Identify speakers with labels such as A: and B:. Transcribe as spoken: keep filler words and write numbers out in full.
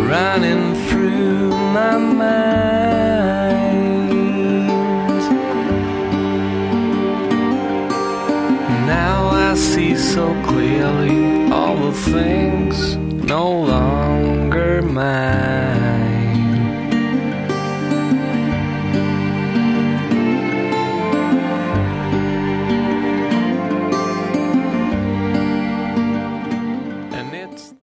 A: running through my mind. Now I see so clearly all the things no